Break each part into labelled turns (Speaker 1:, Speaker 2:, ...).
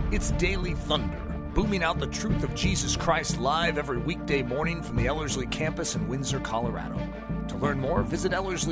Speaker 1: It's Daily Thunder, booming out the truth of Jesus Christ live every weekday morning from the Ellerslie campus in Windsor, Colorado. To learn more, visit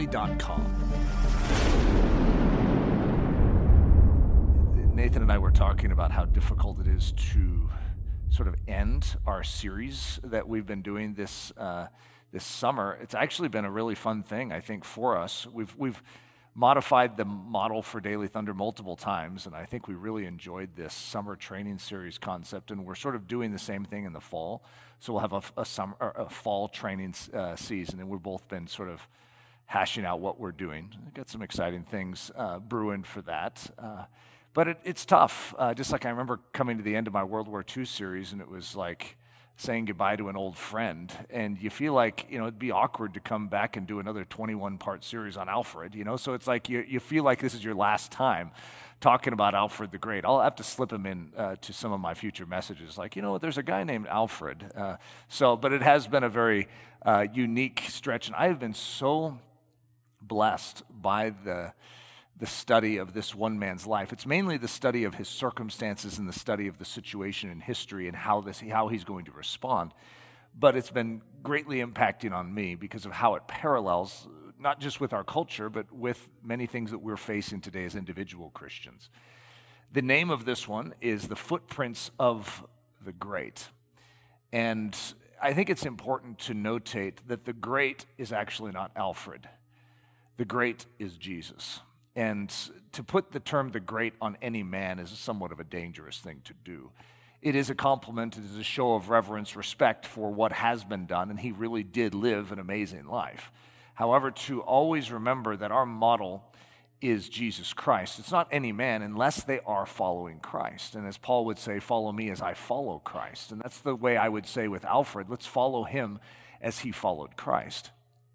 Speaker 1: Ellerslie.com. Nathan and I were talking about how difficult it is to sort of end our series that we've been doing this summer. It's actually been a really fun thing, I think, for us. We've modified the model for Daily Thunder multiple times, and I think we really enjoyed this summer training series concept, and we're sort of doing the same thing in the fall. So we'll have a fall training season, and we've both been sort of hashing out what we're doing. We've got some exciting things brewing for that. But it's tough. Just like I remember coming to the end of my World War II series, and it was like saying goodbye to an old friend, and you feel like, it'd be awkward to come back and do another 21-part series on Alfred, so it's like you feel like this is your last time talking about Alfred the Great. I'll have to slip him in to some of my future messages, like, there's a guy named Alfred. But it has been a very unique stretch, and I have been so blessed by the study of this one man's life. It's mainly the study of his circumstances and the study of the situation in history and how he's going to respond. But it's been greatly impacting on me because of how it parallels, not just with our culture, but with many things that we're facing today as individual Christians. The name of this one is The Footprints of the Great. And I think it's important to notate that the great is actually not Alfred. The great is Jesus. And to put the term the great on any man is somewhat of a dangerous thing to do. It is a compliment, it is a show of reverence, respect for what has been done, and he really did live an amazing life. However, to always remember that our model is Jesus Christ. It's not any man unless they are following Christ. And as Paul would say, follow me as I follow Christ. And that's the way I would say with Alfred, let's follow him as he followed Christ.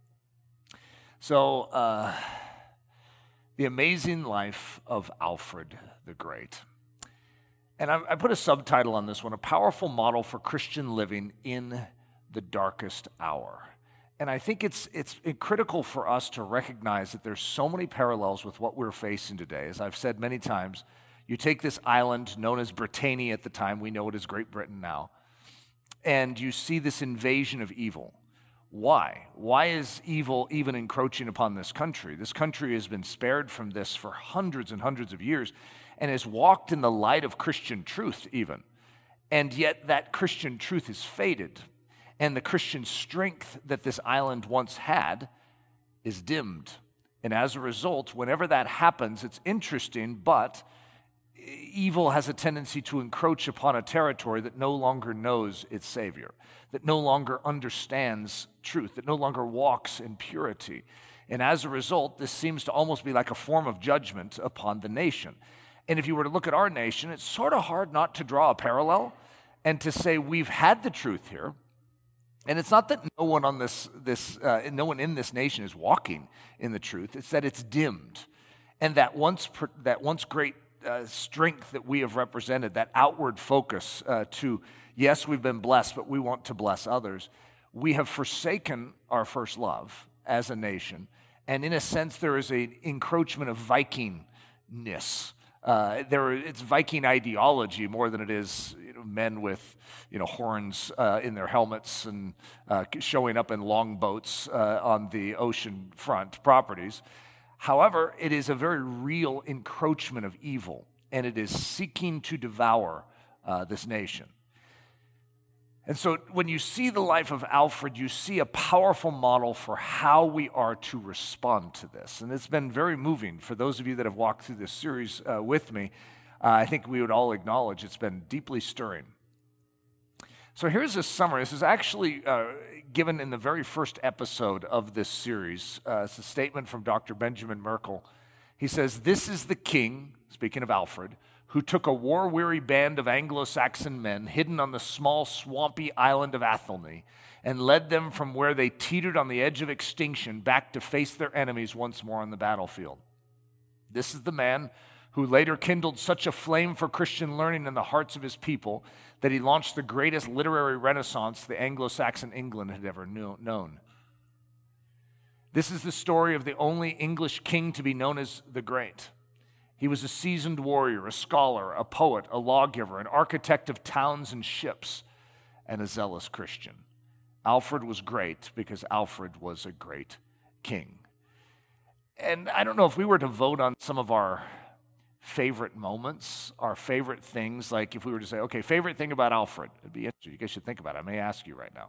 Speaker 1: So, the amazing life of Alfred the Great. And I put a subtitle on this one, A Powerful Model for Christian Living in the Darkest Hour. And I think it's critical for us to recognize that there's so many parallels with what we're facing today. As I've said many times, you take this island known as Britannia at the time, we know it as Great Britain now, and you see this invasion of evil. Why? Why is evil even encroaching upon this country? This country has been spared from this for hundreds and hundreds of years and has walked in the light of Christian truth even. And yet that Christian truth is faded, and the Christian strength that this island once had is dimmed. And as a result, whenever that happens, it's interesting, but evil has a tendency to encroach upon a territory that no longer knows its Savior, that no longer understands truth, that no longer walks in purity. And as a result, this seems to almost be like a form of judgment upon the nation. And if you were to look at our nation, it's sort of hard not to draw a parallel and to say we've had the truth here. And it's not that no one in this nation is walking in the truth. It's that it's dimmed, and that once great strength that we have represented, that outward focus to, yes, we've been blessed, but we want to bless others. We have forsaken our first love as a nation, and in a sense, there is an encroachment of Vikingness. It's Viking ideology more than it is men with horns in their helmets and showing up in longboats on the ocean front properties. However, it is a very real encroachment of evil, and it is seeking to devour this nation. And so when you see the life of Alfred, you see a powerful model for how we are to respond to this. And it's been very moving. For those of you that have walked through this series with me, I think we would all acknowledge it's been deeply stirring. So here's a summary. This is actually given in the very first episode of this series. It's a statement from Dr. Benjamin Merkel. He says, "This is the king," speaking of Alfred, "who took a war-weary band of Anglo-Saxon men hidden on the small swampy island of Athelney and led them from where they teetered on the edge of extinction back to face their enemies once more on the battlefield. This is the man who later kindled such a flame for Christian learning in the hearts of his people that he launched the greatest literary renaissance the Anglo-Saxon England had ever known. This is the story of the only English king to be known as the Great. He was a seasoned warrior, a scholar, a poet, a lawgiver, an architect of towns and ships, and a zealous Christian. Alfred was great because Alfred was a great king. And I don't know if we were to vote on some of our favorite moments, our favorite things, like if we were to say, okay, favorite thing about Alfred, it'd be interesting. You guys should think about it. I may ask you right now.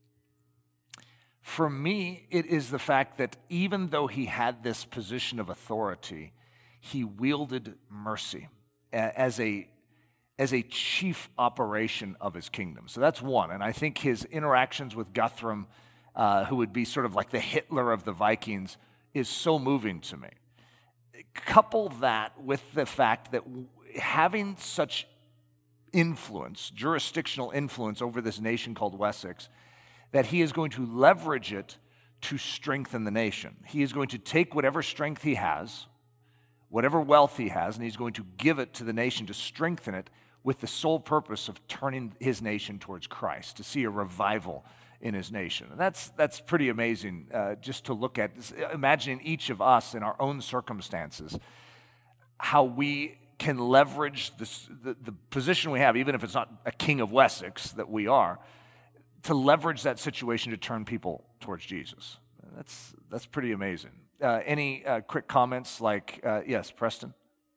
Speaker 1: For me, it is the fact that even though he had this position of authority, he wielded mercy as a chief operation of his kingdom. So that's one. And I think his interactions with Guthrum, who would be sort of like the Hitler of the Vikings, is so moving to me. Couple that with the fact that having such influence, jurisdictional influence over this nation called Wessex, that he is going to leverage it to strengthen the nation. He is going to take whatever strength he has, whatever wealth he has, and he's going to give it to the nation to strengthen it with the sole purpose of turning his nation towards Christ, to see a revival in his nation. And that's pretty amazing just to look at, imagining each of us in our own circumstances, how we can leverage the position we have, even if it's not a king of Wessex that we are, to leverage that situation to turn people towards Jesus. That's pretty amazing. Any quick comments like, yes, Preston?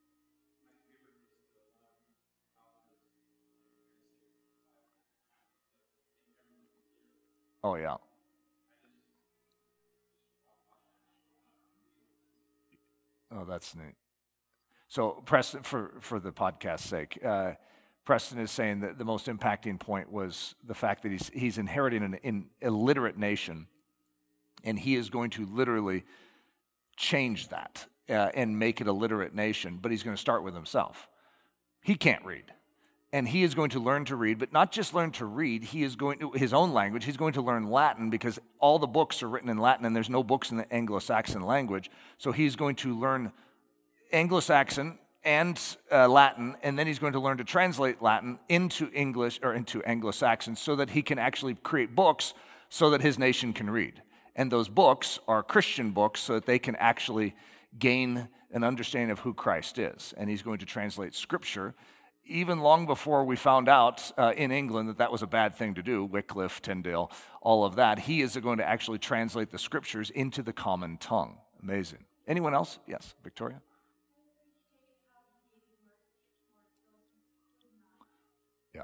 Speaker 1: Oh, yeah. Oh, that's neat. So, Preston, for the podcast's sake, Preston is saying that the most impacting point was the fact that he's inheriting an illiterate nation, and he is going to literally change that and make it a literate nation, but he's going to start with himself. He can't read. And he is going to learn to read, but not just learn to read, he is going to, his own language, he's going to learn Latin because all the books are written in Latin and there's no books in the Anglo-Saxon language. So he's going to learn Anglo-Saxon and Latin, and then he's going to learn to translate Latin into English or into Anglo-Saxon so that he can actually create books so that his nation can read. And those books are Christian books so that they can actually gain an understanding of who Christ is. And he's going to translate Scripture even long before we found out in England that that was a bad thing to do, Wycliffe, Tyndale, all of that. He is going to actually translate the Scriptures into the common tongue. Amazing. Anyone else? Yes, Victoria? Yeah.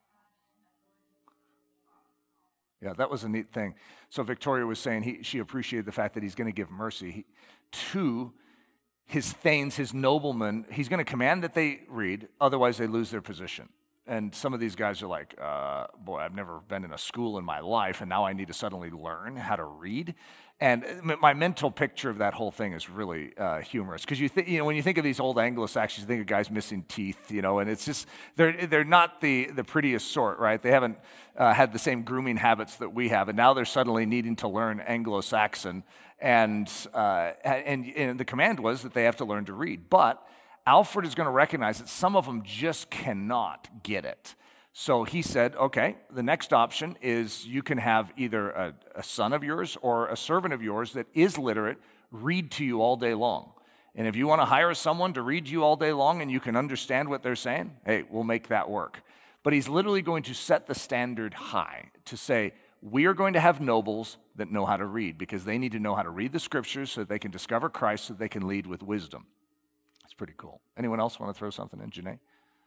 Speaker 1: Yeah, that was a neat thing. So Victoria was saying she appreciated the fact that he's going to give mercy to his thanes, his noblemen. He's going to command that they read, otherwise they lose their position. And some of these guys are like, boy, I've never been in a school in my life, and now I need to suddenly learn how to read. And my mental picture of that whole thing is really humorous, because when you think of these old Anglo-Saxons, you think of guys missing teeth, and it's just they're not the prettiest sort, right? They haven't had the same grooming habits that we have, and now they're suddenly needing to learn Anglo-Saxon. And the command was that they have to learn to read. But Alfred is going to recognize that some of them just cannot get it. So he said, okay, the next option is you can have either a son of yours or a servant of yours that is literate read to you all day long. And if you want to hire someone to read to you all day long and you can understand what they're saying, hey, we'll make that work. But he's literally going to set the standard high to say, we are going to have nobles that know how to read because they need to know how to read the Scriptures so that they can discover Christ so that they can lead with wisdom. It's pretty cool. Anyone else want to throw something in, Janae?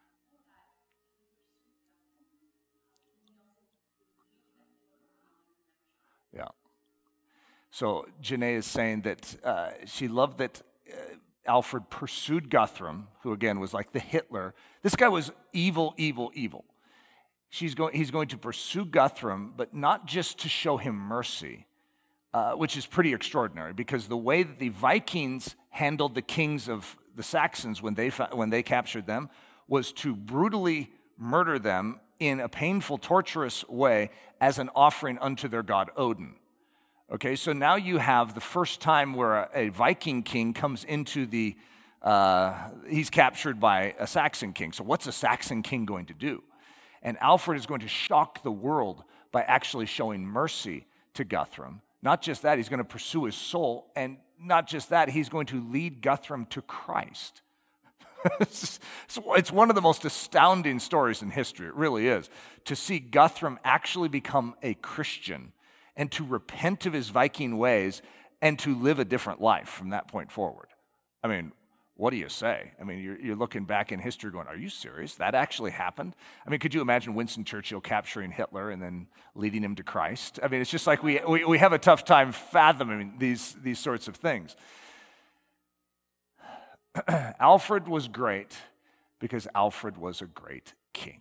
Speaker 1: Yeah. So Janae is saying that she loved that Alfred pursued Guthrum, who again was like the Hitler. This guy was evil, evil, evil. He's going to pursue Guthrum, but not just to show him mercy, which is pretty extraordinary, because the way that the Vikings handled the kings of the Saxons when they captured them was to brutally murder them in a painful, torturous way as an offering unto their god Odin. Okay, so now you have the first time where a Viking king comes into he's captured by a Saxon king. So what's a Saxon king going to do? And Alfred is going to shock the world by actually showing mercy to Guthrum. Not just that, he's going to pursue his soul. And not just that, he's going to lead Guthrum to Christ. It's one of the most astounding stories in history. It really is. To see Guthrum actually become a Christian and to repent of his Viking ways and to live a different life from that point forward. I mean, what do you say? I mean, you're looking back in history going, are you serious? That actually happened? I mean, could you imagine Winston Churchill capturing Hitler and then leading him to Christ? I mean, it's just like we have a tough time fathoming these sorts of things. Alfred was great because Alfred was a great king.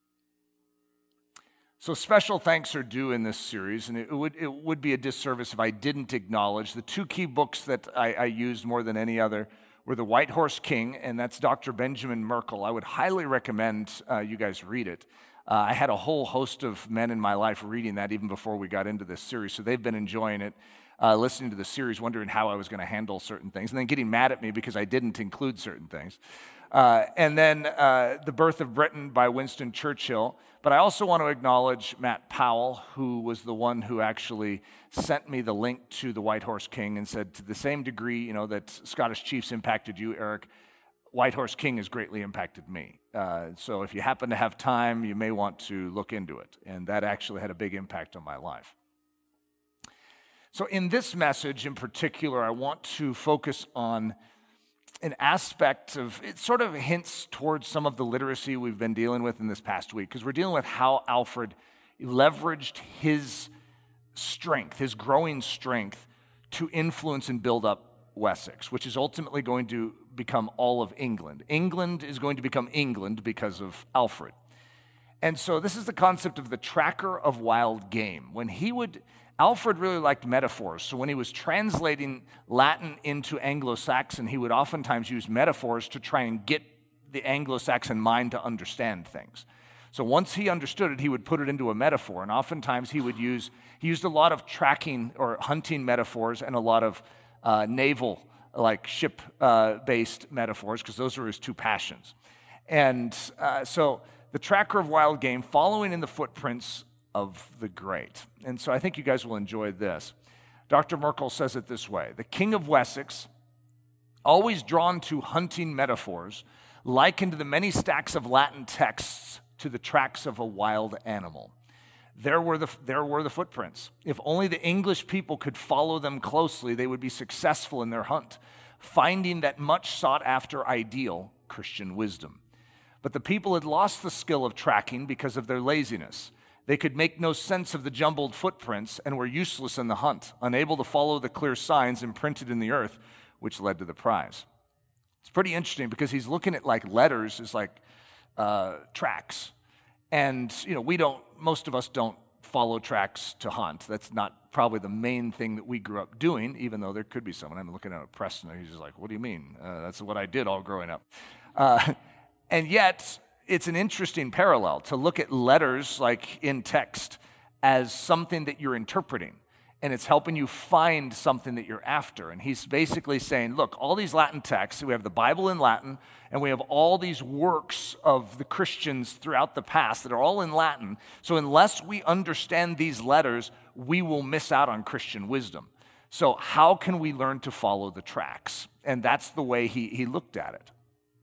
Speaker 1: So special thanks are due in this series, and it would be a disservice if I didn't acknowledge the two key books that I used more than any other were The White Horse King, and that's Dr. Benjamin Merkle. I would highly recommend you guys read it. I had a whole host of men in my life reading that even before we got into this series, so they've been enjoying it, listening to the series, wondering how I was going to handle certain things, and then getting mad at me because I didn't include certain things. And then The Birth of Britain by Winston Churchill. But I also want to acknowledge Matt Powell, who was the one who actually sent me the link to The White Horse King and said, to the same degree, that Scottish Chiefs impacted you, Eric, White Horse King has greatly impacted me. So if you happen to have time, you may want to look into it. And that actually had a big impact on my life. So in this message in particular, I want to focus on an aspect of, it sort of hints towards some of the literacy we've been dealing with in this past week, because we're dealing with how Alfred leveraged his strength, his growing strength, to influence and build up Wessex, which is ultimately going to become all of England. England is going to become England because of Alfred. And so this is the concept of the tracker of wild game. Alfred really liked metaphors, so when he was translating Latin into Anglo-Saxon, he would oftentimes use metaphors to try and get the Anglo-Saxon mind to understand things. So once he understood it, he would put it into a metaphor, and oftentimes he used a lot of tracking or hunting metaphors and a lot of naval, like ship-based metaphors, because those are his two passions. And so the tracker of wild game, following in the footprints of the great. And so I think you guys will enjoy this. Dr. Merkle says it this way: the King of Wessex, always drawn to hunting metaphors, likened the many stacks of Latin texts to the tracks of a wild animal. There were the footprints. If only the English people could follow them closely, they would be successful in their hunt, finding that much sought after ideal Christian wisdom. But the people had lost the skill of tracking because of their laziness. They could make no sense of the jumbled footprints and were useless in the hunt, unable to follow the clear signs imprinted in the earth, which led to the prize. It's pretty interesting because he's looking at like letters as like tracks. And, most of us don't follow tracks to hunt. That's not probably the main thing that we grew up doing, even though there could be someone. I'm looking at Preston, and he's just like, what do you mean? That's what I did all growing up. And yet, it's an interesting parallel to look at letters like in text as something that you're interpreting, and it's helping you find something that you're after. And he's basically saying, look, all these Latin texts, we have the Bible in Latin, and we have all these works of the Christians throughout the past that are all in Latin. So unless we understand these letters, we will miss out on Christian wisdom. So how can we learn to follow the tracks? And that's the way he looked at it.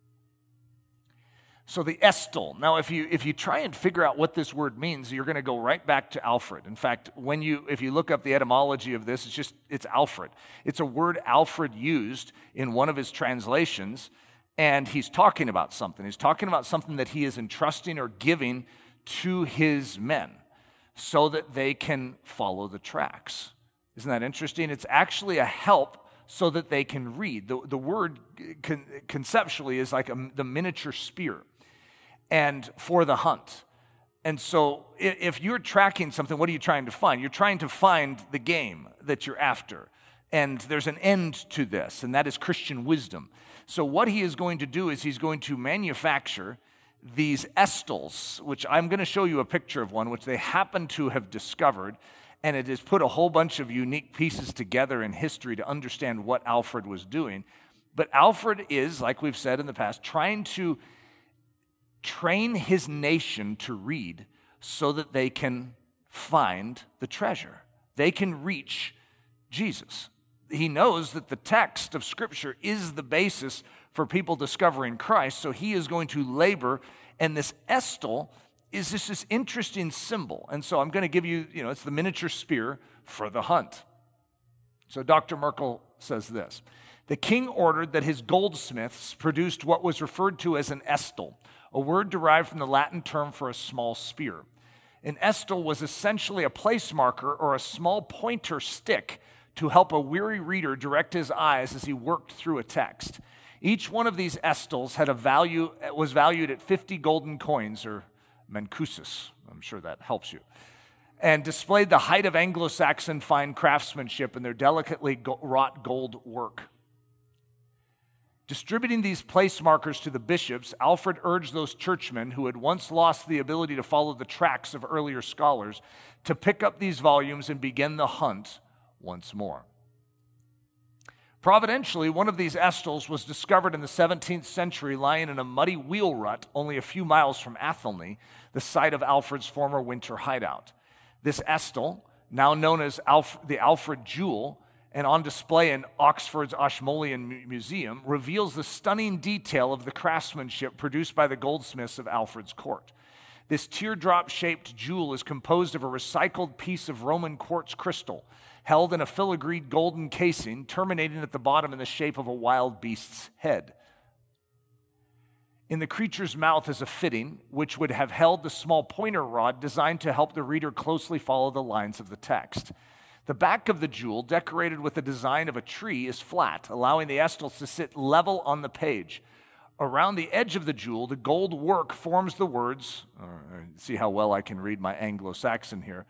Speaker 1: So the Estel. Now, if you try and figure out what this word means, you're going to go right back to Alfred. In fact, if you look up the etymology of this, it's Alfred. It's a word Alfred used in one of his translations, and he's talking about something. He's talking about something that he is entrusting or giving to his men so that they can follow the tracks. Isn't that interesting? It's actually a help so that they can read. The word conceptually is like the miniature spear, and for the hunt. And so if you're tracking something, what are you trying to find? You're trying to find the game that you're after. And there's an end to this, and that is Christian wisdom. So what he is going to do is he's going to manufacture these estels, which I'm going to show you a picture of one, which they happen to have discovered, and it has put a whole bunch of unique pieces together in history to understand what Alfred was doing. But Alfred is, like we've said in the past, trying to train his nation to read so that they can find the treasure. They can reach Jesus. He knows that the text of Scripture is the basis for people discovering Christ, so he is going to labor, and this estel is this interesting symbol. And so I'm going to give you, it's the miniature spear for the hunt. So Dr. Merkel says this: the king ordered that his goldsmiths produced what was referred to as an estel, a word derived from the Latin term for a small spear. An estel was essentially a place marker or a small pointer stick to help a weary reader direct his eyes as he worked through a text. Each one of these estels was valued at 50 golden coins, or mancuses. I'm sure that helps you, and displayed the height of Anglo-Saxon fine craftsmanship and their delicately wrought gold work. Distributing these place markers to the bishops, Alfred urged those churchmen who had once lost the ability to follow the tracks of earlier scholars to pick up these volumes and begin the hunt once more. Providentially, one of these estels was discovered in the 17th century, lying in a muddy wheel rut only a few miles from Athelney, the site of Alfred's former winter hideout. This estel, now known as the Alfred Jewel, and on display in Oxford's Ashmolean Museum, reveals the stunning detail of the craftsmanship produced by the goldsmiths of Alfred's court. This teardrop-shaped jewel is composed of a recycled piece of Roman quartz crystal, held in a filigreed golden casing, terminating at the bottom in the shape of a wild beast's head. In the creature's mouth is a fitting, which would have held the small pointer rod designed to help the reader closely follow the lines of the text. The back of the jewel, decorated with the design of a tree, is flat, allowing the estels to sit level on the page. Around the edge of the jewel, the gold work forms the words, see how well I can read my Anglo-Saxon here,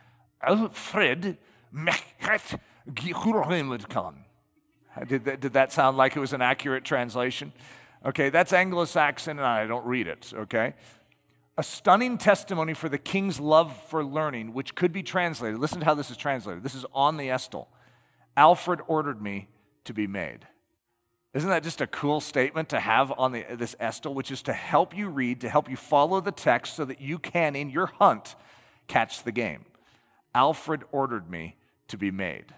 Speaker 1: Alfred Mechet Gihurhimedkan. Did that sound like it was an accurate translation? Okay, that's Anglo-Saxon, and I don't read it, okay? A stunning testimony for the king's love for learning, which could be translated. Listen to how this is translated. This is on the estel. Alfred ordered me to be made. Isn't that just a cool statement to have on this estel, which is to help you read, to help you follow the text so that you can, in your hunt, catch the game. Alfred ordered me to be made.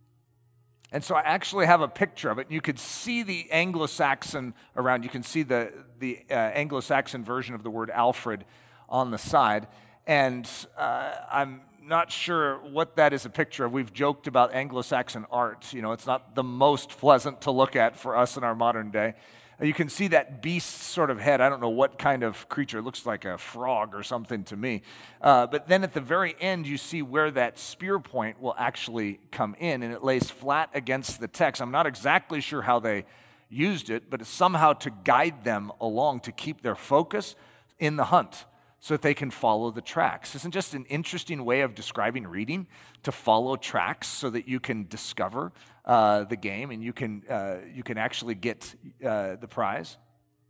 Speaker 1: And so I actually have a picture of it. You could see the Anglo-Saxon around. You can see the Anglo-Saxon version of the word Alfred on the side. And I'm not sure what that is a picture of. We've joked about Anglo-Saxon art. It's not the most pleasant to look at for us in our modern day. You can see that beast sort of head. I don't know what kind of creature. It looks like a frog or something to me. But then at the very end, you see where that spear point will actually come in, and it lays flat against the text. I'm not exactly sure how they used it, but it's somehow to guide them along, to keep their focus in the hunt so that they can follow the tracks. Isn't just an interesting way of describing reading, to follow tracks so that you can discover the game and you can actually get the prize?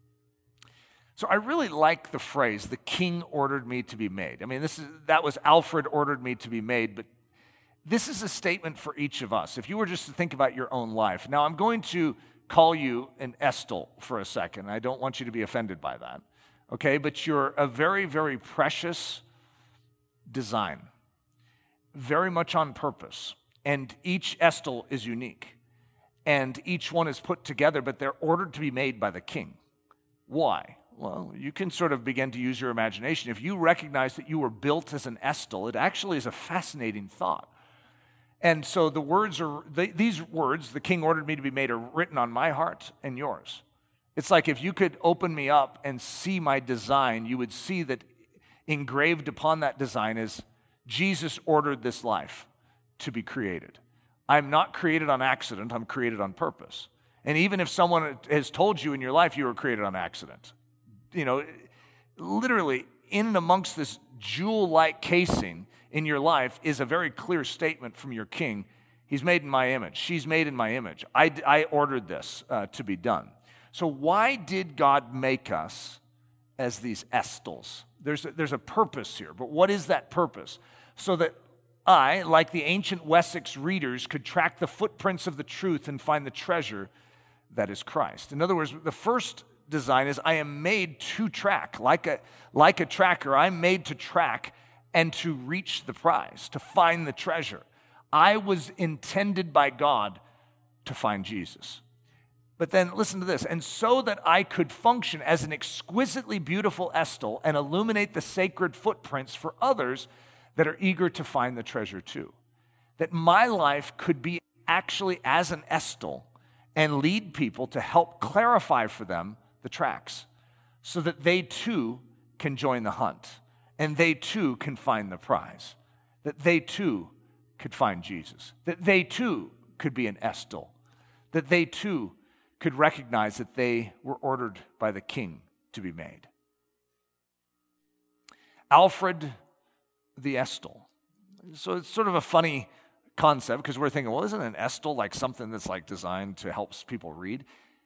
Speaker 1: So I really like the phrase, the king ordered me to be made. I mean, that was Alfred ordered me to be made, but this is a statement for each of us. If you were just to think about your own life. Now, I'm going to call you an estel for a second. I don't want you to be offended by that. Okay, but you're a very, very precious design, very much on purpose, and each estel is unique, and each one is put together, but they're ordered to be made by the king. Why? Well, you can sort of begin to use your imagination. If you recognize that you were built as an estel, it actually is a fascinating thought. And so these words, the king ordered me to be made, are written on my heart and yours. It's like if you could open me up and see my design, you would see that engraved upon that design is Jesus ordered this life to be created. I'm not created on accident, I'm created on purpose. And even if someone has told you in your life you were created on accident, literally in and amongst this jewel-like casing in your life is a very clear statement from your king. He's made in my image. She's made in my image. I ordered this to be done. So why did God make us as these estels? There's a purpose here, but what is that purpose? So that I, like the ancient Wessex readers, could track the footprints of the truth and find the treasure that is Christ. In other words, the first design is I am made to track. Like a tracker, I'm made to track and to reach the prize, to find the treasure. I was intended by God to find Jesus. But then listen to this. And so that I could function as an exquisitely beautiful Estel and illuminate the sacred footprints for others that are eager to find the treasure too. That my life could be actually as an Estel and lead people to help clarify for them the tracks so that they too can join the hunt and they too can find the prize, that they too could find Jesus, that they too could be an Estel, that they too could recognize that they were ordered by the King to be made. Alfred the Estel. So it's sort of a funny concept because we're thinking, well, isn't an Estel like something that's like designed to help people read?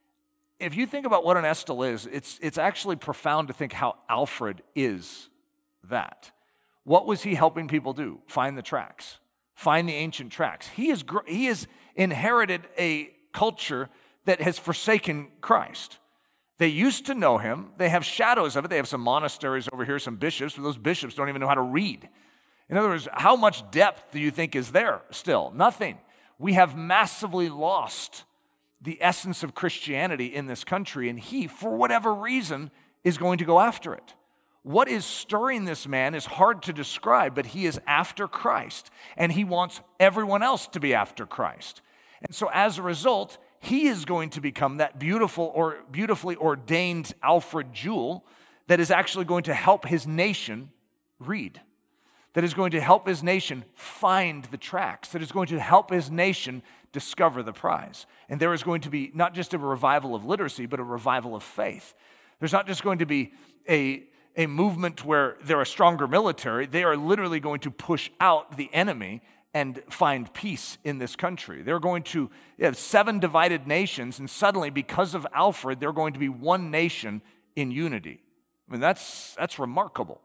Speaker 1: If you think about what an Estel is, it's actually profound to think how Alfred is that. What was he helping people do? Find the tracks, find the ancient tracks. He has inherited a culture that has forsaken Christ. They used to know him. They have shadows of it. They have some monasteries over here, some bishops, but those bishops don't even know how to read. In other words, how much depth do you think is there still? Nothing. We have massively lost the essence of Christianity in this country, and he, for whatever reason, is going to go after it. What is stirring this man is hard to describe, but he is after Christ, and he wants everyone else to be after Christ. And so as a result, he is going to become that beautiful or beautifully ordained Alfred Jewel that is actually going to help his nation read, that is going to help his nation find the tracks, that is going to help his nation discover the prize. And there is going to be not just a revival of literacy, but a revival of faith. There's not just going to be a movement where they're a stronger military. They are literally going to push out the enemy and find peace in this country. They're going to have 7 divided nations, and suddenly, because of Alfred, they're going to be one nation in unity. I mean, that's remarkable.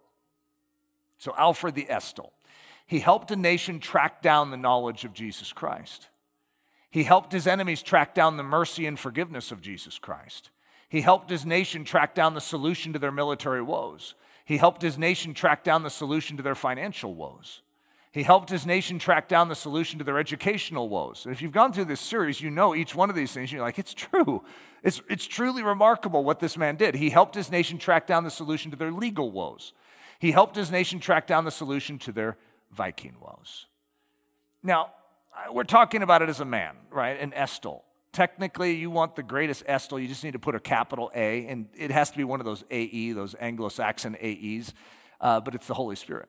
Speaker 1: So Alfred the Estel, he helped a nation track down the knowledge of Jesus Christ. He helped his enemies track down the mercy and forgiveness of Jesus Christ. He helped his nation track down the solution to their military woes. He helped his nation track down the solution to their financial woes. He helped his nation track down the solution to their educational woes. And if you've gone through this series, you know each one of these things. You're like, it's true. It's truly remarkable what this man did. He helped his nation track down the solution to their legal woes. He helped his nation track down the solution to their Viking woes. Now, we're talking about it as a man, right? An Estel. Technically, you want the greatest Estel, you just need to put a capital A, and it has to be one of those AE, those Anglo-Saxon AEs, but it's the Holy Spirit.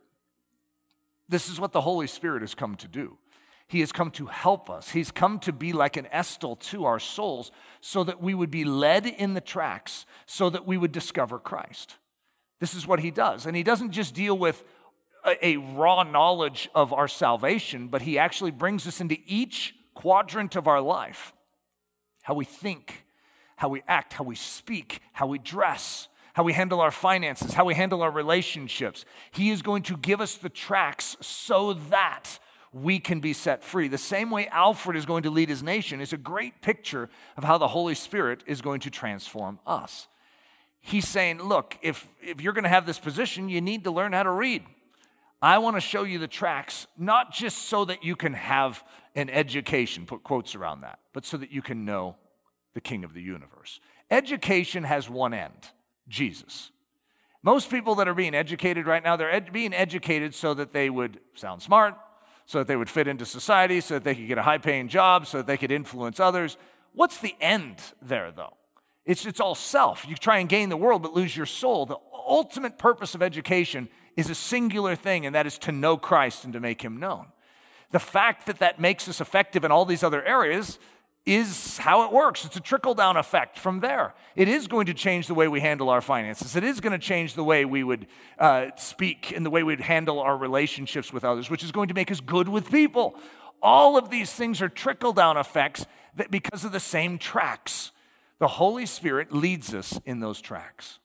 Speaker 1: This is what the Holy Spirit has come to do. He has come to help us. He's come to be like an Estel to our souls so that we would be led in the tracks, so that we would discover Christ. This is what he does. And he doesn't just deal with a raw knowledge of our salvation, but he actually brings us into each quadrant of our life. How we think, how we act, how we speak, how we dress, how we handle our finances, how we handle our relationships. He is going to give us the tracks so that we can be set free. The same way Alfred is going to lead his nation is a great picture of how the Holy Spirit is going to transform us. He's saying, look, if you're going to have this position, you need to learn how to read. I want to show you the tracks, not just so that you can have an education, put quotes around that, but so that you can know the King of the universe. Education has one end, Jesus. Most people that are being educated right now, they're being educated so that they would sound smart, so that they would fit into society, so that they could get a high-paying job, so that they could influence others. What's the end there, though? It's all self. You try and gain the world but lose your soul. The ultimate purpose of education is a singular thing, and that is to know Christ and to make him known. The fact that that makes us effective in all these other areas is how it works. It's a trickle-down effect from there. It is going to change the way we handle our finances. It is going to change the way we would speak and the way we'd handle our relationships with others, which is going to make us good with people. All of these things are trickle-down effects that because of the same tracks. The Holy Spirit leads us in those tracks.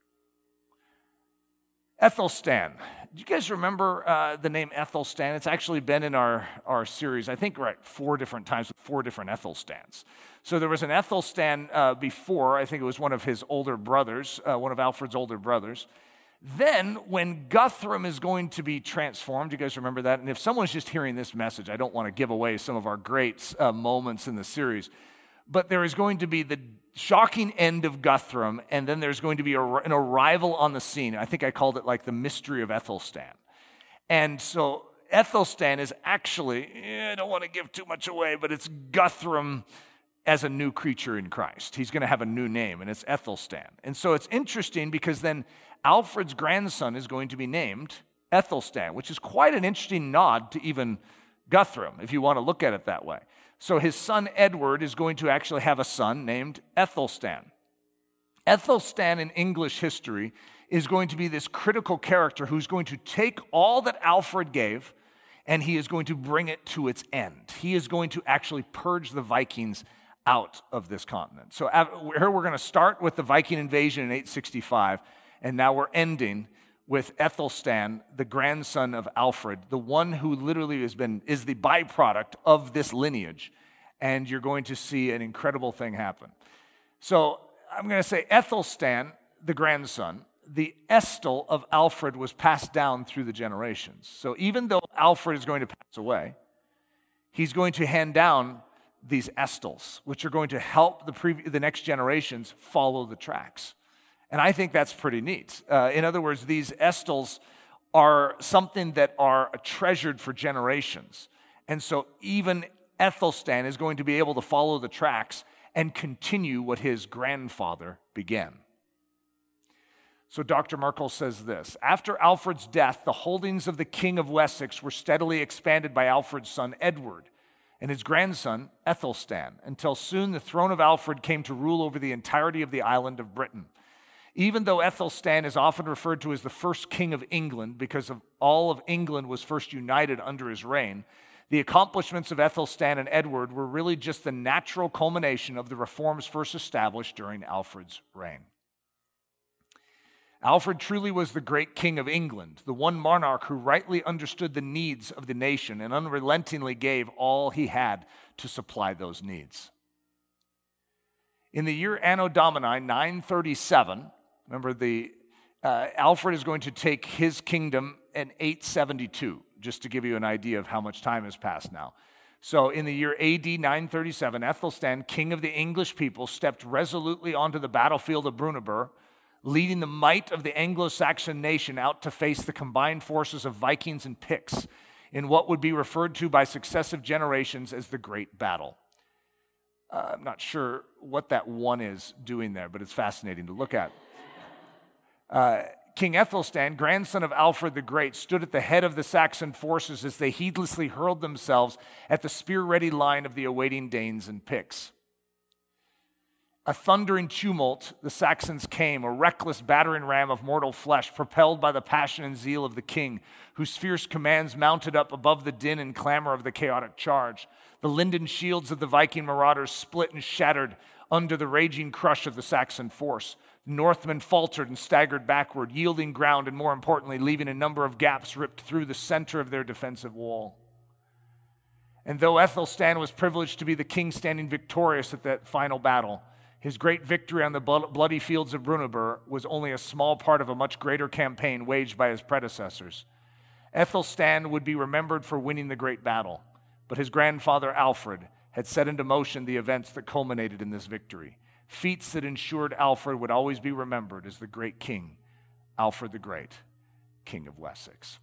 Speaker 1: Ethelstan. Do you guys remember the name Ethelstan? It's actually been in our series, I think, right, 4 different times with 4 different Ethelstans. So there was an Ethelstan before. I think it was one of his older brothers, one of Alfred's older brothers. Then when Guthrum is going to be transformed, you guys remember that? And if someone's just hearing this message, I don't want to give away some of our great moments in the series. but there is going to be the shocking end of Guthrum, and then there's going to be an arrival on the scene. I think I called it like the mystery of Ethelstan. And so Ethelstan is actually, I don't want to give too much away, but it's Guthrum as a new creature in Christ. He's going to have a new name, and it's Ethelstan. And so it's interesting because then Alfred's grandson is going to be named Ethelstan, which is quite an interesting nod to even Guthrum, if you want to look at it that way. So his son Edward is going to actually have a son named Ethelstan. Ethelstan in English history is going to be this critical character who's going to take all that Alfred gave and he is going to bring it to its end. He is going to actually purge the Vikings out of this continent. So here we're going to start with the Viking invasion in 865, and now we're ending with Ethelstan, the grandson of Alfred, the one who literally is the byproduct of this lineage. And you're going to see an incredible thing happen. So I'm going to say Ethelstan, the grandson, the Estel of Alfred was passed down through the generations. So even though Alfred is going to pass away, he's going to hand down these Estels, which are going to help the next generations follow the tracks. And I think that's pretty neat. In other words, these Estels are something that are treasured for generations. And so even Ethelstan is going to be able to follow the tracks and continue what his grandfather began. So Dr. Merkel says this: after Alfred's death, the holdings of the King of Wessex were steadily expanded by Alfred's son Edward and his grandson Ethelstan, until soon the throne of Alfred came to rule over the entirety of the island of Britain. Even though Ethelstan is often referred to as the first king of England because of all of England was first united under his reign, the accomplishments of Ethelstan and Edward were really just the natural culmination of the reforms first established during Alfred's reign. Alfred truly was the great king of England, the one monarch who rightly understood the needs of the nation and unrelentingly gave all he had to supply those needs. In the year Anno Domini 937, remember Alfred is going to take his kingdom in 872, just to give you an idea of how much time has passed now. So in the year AD 937, Ethelstan, king of the English people, stepped resolutely onto the battlefield of Brunanburh, leading the might of the Anglo-Saxon nation out to face the combined forces of Vikings and Picts in what would be referred to by successive generations as the Great Battle. I'm not sure what that one is doing there, but it's fascinating to look at. King Ethelstan, grandson of Alfred the Great, stood at the head of the Saxon forces as they heedlessly hurled themselves at the spear-ready line of the awaiting Danes and Picts. A thundering tumult, the Saxons came, a reckless battering ram of mortal flesh, propelled by the passion and zeal of the king, whose fierce commands mounted up above the din and clamor of the chaotic charge. The linden shields of the Viking marauders split and shattered under the raging crush of the Saxon force. The Northmen faltered and staggered backward, yielding ground and, more importantly, leaving a number of gaps ripped through the center of their defensive wall. And though Ethelstan was privileged to be the king standing victorious at that final battle, his great victory on the bloody fields of Brunanburh was only a small part of a much greater campaign waged by his predecessors. Ethelstan would be remembered for winning the great battle, but his grandfather Alfred had set into motion the events that culminated in this victory, feats that ensured Alfred would always be remembered as the great king, Alfred the Great, King of Wessex.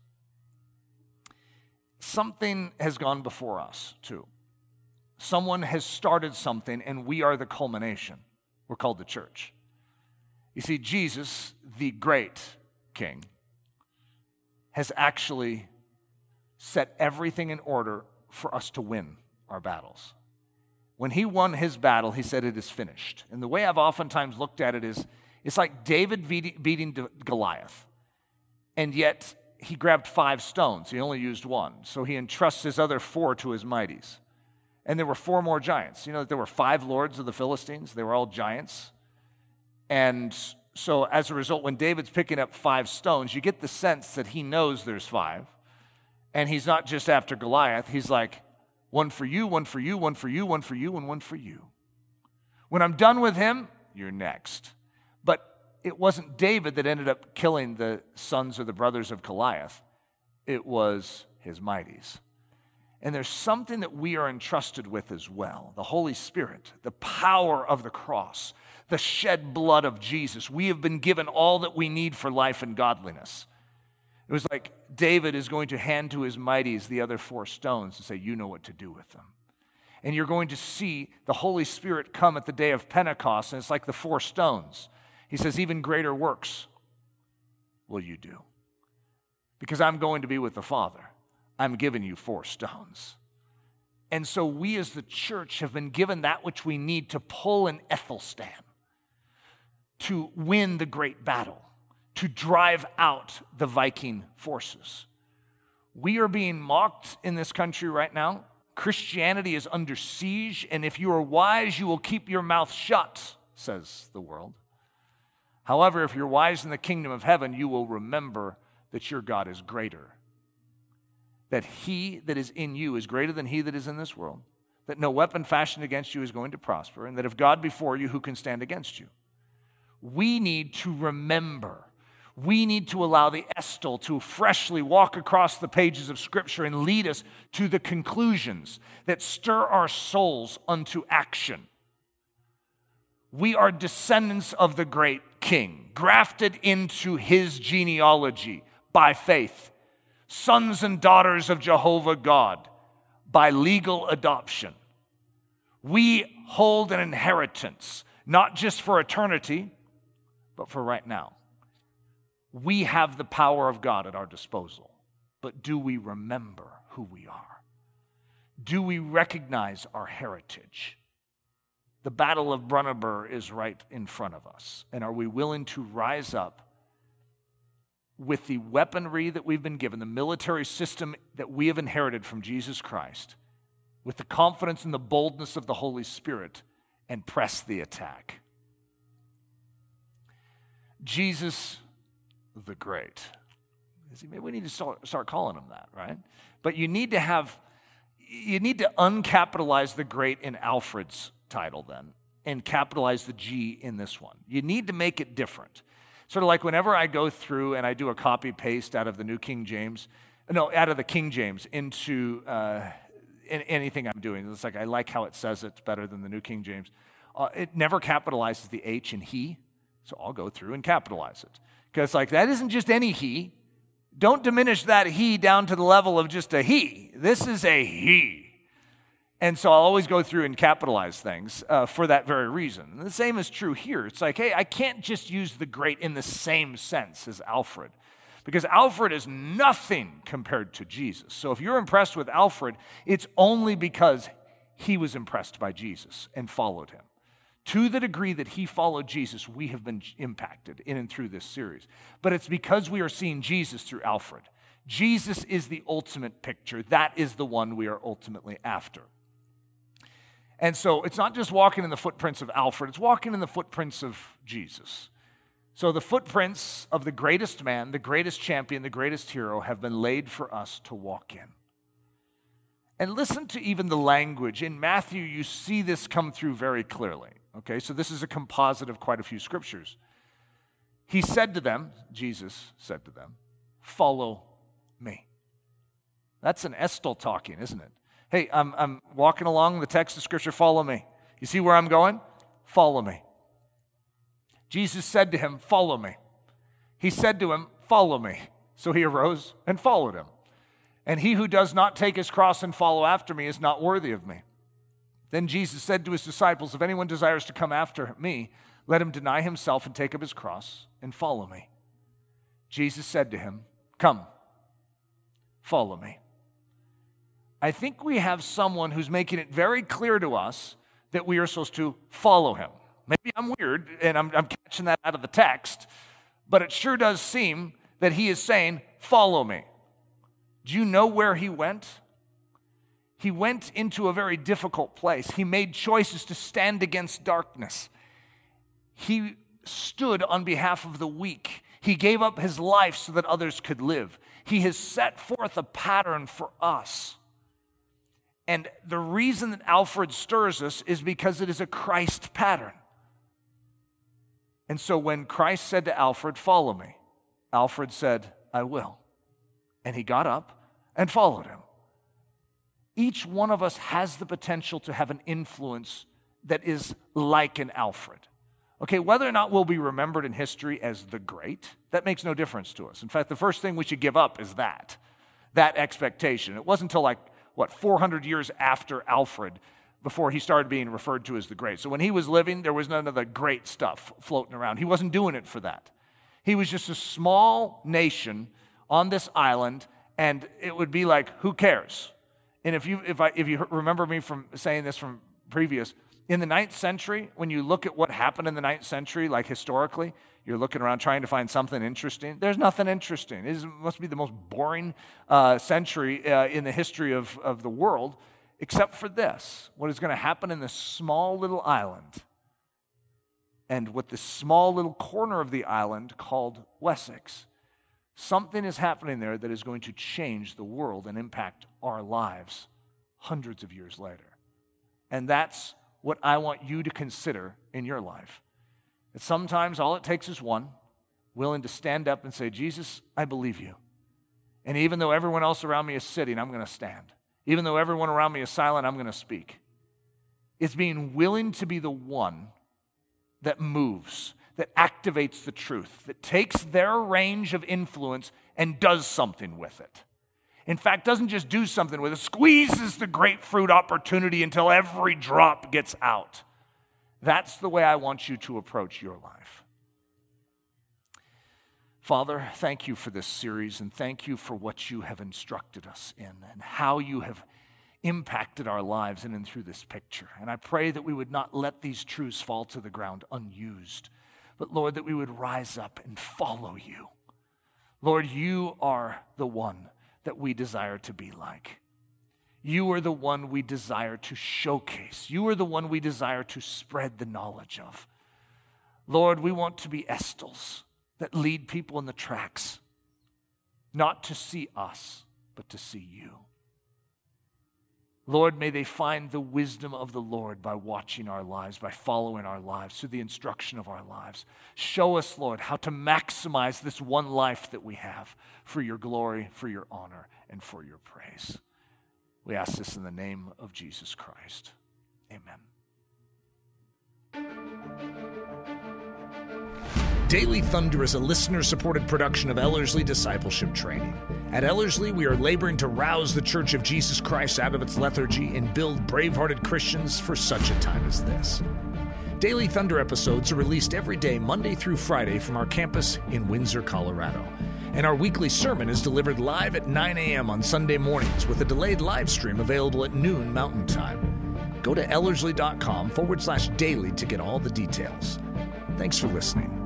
Speaker 1: Something has gone before us, too. Someone has started something, and we are the culmination. We're called the church. You see, Jesus, the great king, has actually set everything in order for us to win our battles. When he won his battle, he said, "It is finished." And the way I've oftentimes looked at it is, it's like David beating Goliath. And yet, he grabbed 5 stones. He only used 1. So he entrusts his other 4 to his mighties. And there were 4 more giants. You know that there were 5 lords of the Philistines. They were all giants. And so as a result, when David's picking up 5 stones, you get the sense that he knows there's 5. And he's not just after Goliath. He's like, 1 for you, 1 for you, 1 for you, 1 for you, and 1 for you. When I'm done with him, you're next. But it wasn't David that ended up killing the sons or the brothers of Goliath. It was his mighties. And there's something that we are entrusted with as well, the Holy Spirit, the power of the cross, the shed blood of Jesus. We have been given all that we need for life and godliness. It was like David is going to hand to his mighties the other 4 stones and say, you know what to do with them. And you're going to see the Holy Spirit come at the day of Pentecost, and it's like the 4 stones. He says, even greater works will you do. Because I'm going to be with the Father. I'm giving you 4 stones. And so we as the church have been given that which we need to pull an Ethelstan, to win the great battle, to drive out the Viking forces. We are being mocked in this country right now. Christianity is under siege, and if you are wise, you will keep your mouth shut, says the world. However, if you're wise in the kingdom of heaven, you will remember that your God is greater, that he that is in you is greater than he that is in this world, that no weapon fashioned against you is going to prosper, and that if God be for you, who can stand against you? We need to remember. We need to allow the Estel to freshly walk across the pages of Scripture and lead us to the conclusions that stir our souls unto action. We are descendants of the great King, grafted into his genealogy by faith, sons and daughters of Jehovah God by legal adoption. We hold an inheritance, not just for eternity, but for right now. We have the power of God at our disposal, but do we remember who we are? Do we recognize our heritage? The Battle of Brunanburh is right in front of us, and are we willing to rise up with the weaponry that we've been given, the military system that we have inherited from Jesus Christ, with the confidence and the boldness of the Holy Spirit, and press the attack? Jesus the Great. Maybe we need to start calling him that, right? But you need to uncapitalize the great in Alfred's title then, and capitalize the G in this one. You need to make it different. Sort of like whenever I go through and I do a copy paste out of the King James into anything I'm doing. It's like I like how it says it better than the New King James. It never capitalizes the H in he, so I'll go through and capitalize it. Because like that isn't just any he. Don't diminish that he down to the level of just a he. This is a he. And so I'll always go through and capitalize things for that very reason. And the same is true here. It's like, hey, I can't just use the great in the same sense as Alfred, because Alfred is nothing compared to Jesus. So if you're impressed with Alfred, it's only because he was impressed by Jesus and followed him. To the degree that he followed Jesus, we have been impacted in and through this series. But it's because we are seeing Jesus through Alfred. Jesus is the ultimate picture. That is the one we are ultimately after. And so it's not just walking in the footprints of Alfred, it's walking in the footprints of Jesus. So the footprints of the greatest man, the greatest champion, the greatest hero have been laid for us to walk in. And listen to even the language. In Matthew, you see this come through very clearly. Okay, so this is a composite of quite a few scriptures. He said to them, Jesus said to them, follow me. That's an Estel talking, isn't it? Hey, I'm walking along the text of Scripture, follow me. You see where I'm going? Follow me. Jesus said to him, follow me. He said to him, follow me. So he arose and followed him. And he who does not take his cross and follow after me is not worthy of me. Then Jesus said to his disciples, if anyone desires to come after me, let him deny himself and take up his cross and follow me. Jesus said to him, come, follow me. I think we have someone who's making it very clear to us that we are supposed to follow him. Maybe I'm weird and I'm catching that out of the text, but it sure does seem that he is saying, follow me. Do you know where he went? He went into a very difficult place. He made choices to stand against darkness. He stood on behalf of the weak. He gave up his life so that others could live. He has set forth a pattern for us. And the reason that Alfred stirs us is because it is a Christ pattern. And so when Christ said to Alfred, follow me, Alfred said, I will. And he got up and followed him. each one of us has the potential to have an influence that is like an Alfred. Okay, whether or not we'll be remembered in history as the great, that makes no difference to us. In fact, the first thing we should give up is that expectation. It wasn't until 400 years after Alfred before he started being referred to as the great. So when he was living, there was none of the great stuff floating around. He wasn't doing it for that. He was just a small nation on this island, and it would be like, who cares? And if you remember me from saying this from previous, in the 9th century, when you look at what happened in the 9th century, like historically, you're looking around trying to find something interesting. There's nothing interesting. It must be the most boring century in the history of the world, except for this, what is going to happen in this small little island, and what this small little corner of the island called Wessex. Something is happening there that is going to change the world and impact our lives hundreds of years later. And that's what I want you to consider in your life. That sometimes all it takes is one, willing to stand up and say, Jesus, I believe you. And even though everyone else around me is sitting, I'm going to stand. Even though everyone around me is silent, I'm going to speak. It's being willing to be the one that moves, that activates the truth, that takes their range of influence and does something with it. In fact, doesn't just do something with it, squeezes the grapefruit opportunity until every drop gets out. That's the way I want you to approach your life. Father, thank you for this series, and thank you for what you have instructed us in and how you have impacted our lives in and through this picture. And I pray that we would not let these truths fall to the ground unused, but Lord, that we would rise up and follow you. Lord, you are the one that we desire to be like. You are the one we desire to showcase. You are the one we desire to spread the knowledge of. Lord, we want to be Estels that lead people in the tracks, not to see us, but to see you. Lord, may they find the wisdom of the Lord by watching our lives, by following our lives, through the instruction of our lives. Show us, Lord, how to maximize this one life that we have for your glory, for your honor, and for your praise. We ask this in the name of Jesus Christ. Amen.
Speaker 2: Daily Thunder is a listener-supported production of Ellerslie Discipleship Training. At Ellerslie, we are laboring to rouse the Church of Jesus Christ out of its lethargy and build brave-hearted Christians for such a time as this. Daily Thunder episodes are released every day, Monday through Friday, from our campus in Windsor, Colorado. And our weekly sermon is delivered live at 9 a.m. on Sunday mornings with a delayed live stream available at noon Mountain Time. Go to ellerslie.com/daily to get all the details. Thanks for listening.